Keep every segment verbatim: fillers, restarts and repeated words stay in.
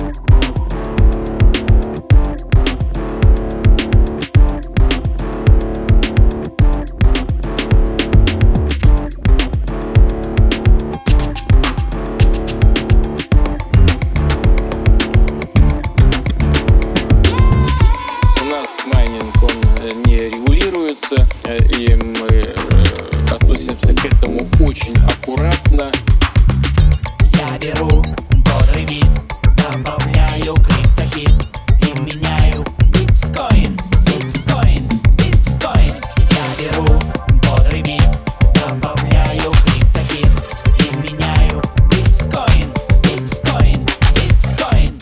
Майнинг, он не регулируется, и мы относимся к этому очень аккуратно. Я беру бодрый вид, добавляю криптохит и меняю биткоин, биткоин, биткоин. Я беру бодрый вид, добавляю криптохит и меняю биткоин, биткоин, биткоин.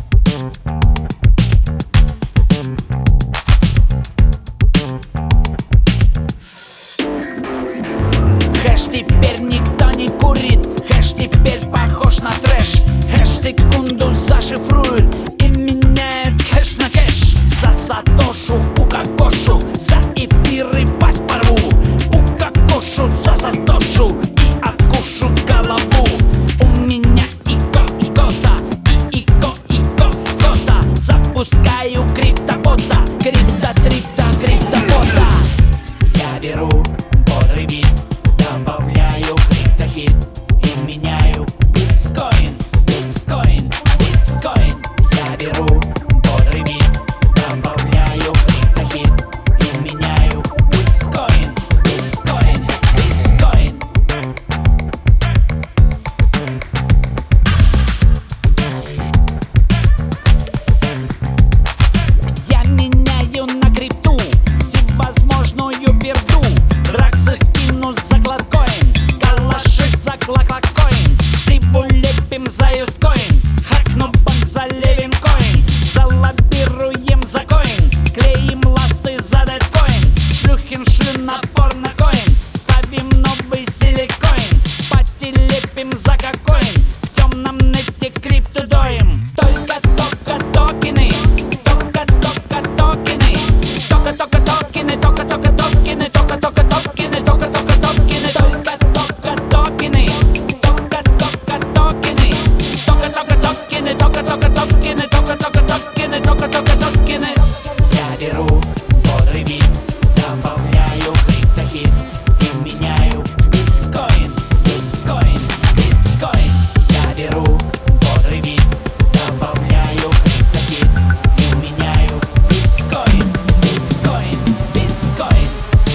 Хэш теперь никто не курит, хэш теперь похож на трэш. Хэш в секунду зашифрует и меняет хэш на кэш. За сатошу, у кокошу, за эфиры пасть порву. У кокошу, за сатошу и откушу голову. У меня ико, икота, и ико, ико, икота. Запускаю криптобота, крипто-трипто, криптобота. Я беру бодрый бит, добавляю криптохит и меняю биткоин, биткоин, биткоин. Я беру бодрый бит, добавляю криптохит и меняю биткоин, биткоин, биткоин. Я меняю на крипту всевозможную берду. Драксы скину за гладкоин, калаши за глаклакоин. Сиву лепим за юсткоин, хакну банк за левинкоин. Залоббируем за коин, клеим ласты за деткоин. Шлюхин шлю на порнокоин, ставим новый силикоин. Пати лепим за кокоин, в темном нете крипту доим. Только-только токены, только-только токены, только-только токены, только-только токены, только-только токены, только-только токены, только-только токены, только-только токены, только-только токены, только-только токены, только-только токены, только-только токены. Я беру бодрый бит, добавляю криптохит и меняю биткоин, биткоин, биткоин. Я беру бодрый бит, добавляю криптохит и меняю биткоин, биткоин, биткоин.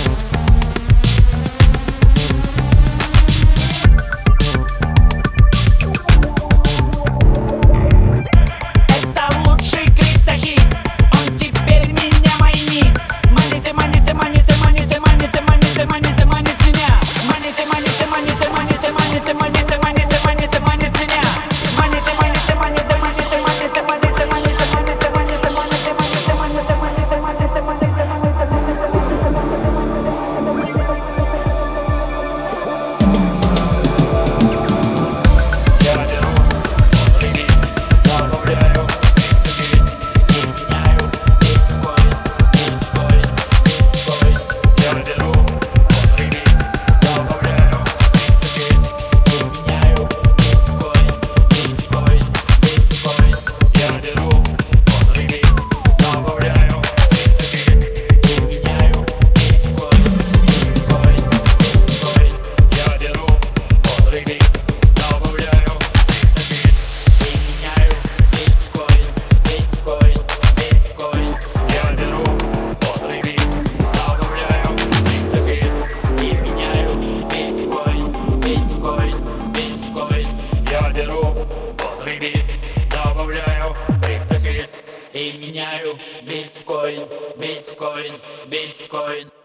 Это лучший криптохит, он теперь меня майнит. Манит и манит и манит и манит и манит и манит и манит и манит меня. Манит и манит и манит и манит и манит и манит и манит и манит и манит меня. Манит и манит и манит и манит и манит и манит и манит и манит и манит и манит и манит и манит и манит и манит и манит и манит. Я беру бодрый бит, добавляю криптохит и меняю биткоин, биткоин, биткоин. Я беру бодрый бит, добавляю криптохит и меняю биткоин, биткоин, биткоин. Я беру бодрый бит, добавляю криптохит и меняю биткоин, биткоин, биткоин. Я беру бодрый бит, добавляю криптохит и меняю биткоин, биткоин, биткоин. Я беру бодрый бит, добавляю криптохит и меняю биткоин, биткоин, биткоин. Я беру бодрый бит, добавляю криптохит и меняю биткоин, биткоин, биткоин.